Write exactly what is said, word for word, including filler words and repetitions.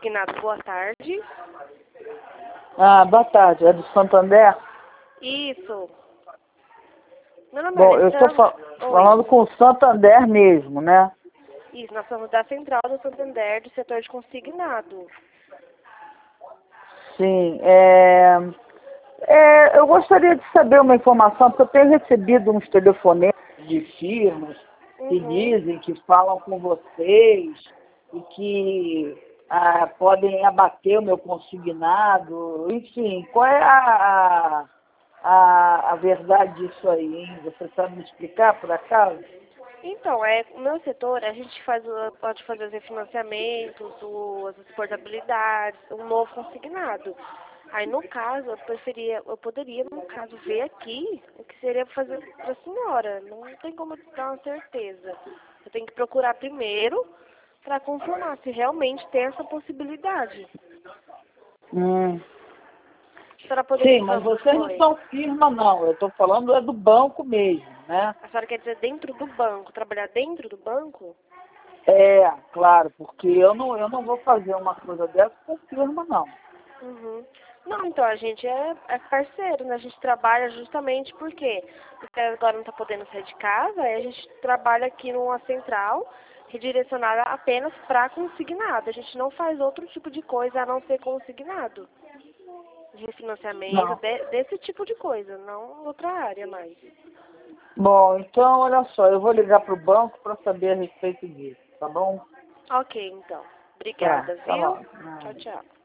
consignado, boa tarde. Ah, boa tarde. É do Santander? Isso. Meu nome Bom, é eu estou fa Oi. falando com o Santander mesmo, né? Isso, nós somos da Central do Santander, do setor de consignado. Sim, é... é... Eu gostaria de saber uma informação, porque eu tenho recebido uns telefonemas de firmas que Uhum. dizem que falam com vocês e que ah, podem abater o meu consignado. Enfim, qual é a, a, a verdade disso aí, hein? Você sabe me explicar, por acaso? Então, é, o meu setor, a gente faz, o- pode fazer os refinanciamentos, o- as portabilidades, um novo consignado. Aí, no caso, eu preferia, eu poderia, no caso, ver aqui o que seria fazer para a senhora. Não tem como eu dar uma certeza. Eu tenho que procurar primeiro para confirmar se realmente tem essa possibilidade. Hum. A senhora poderia, Sim, por mas favor? vocês não Oi. são firma, não. Eu estou falando é do banco mesmo, né? A senhora quer dizer dentro do banco, trabalhar dentro do banco? É, claro, porque eu não, eu não vou fazer uma coisa dessa com firma, não. Uhum. Não, então, a gente é, é parceiro, né? A gente trabalha justamente porque você agora não está podendo sair de casa, aí a gente trabalha aqui numa central redirecionada apenas para consignado. A gente não faz outro tipo de coisa a não ser consignado. De refinanciamento, Não. de, desse tipo de coisa, não outra área mais. Bom, então, olha só, eu vou ligar para o banco para saber a respeito disso, tá bom? Ok, então. Tá, Obrigada, tá viu? bom. Tchau, tchau.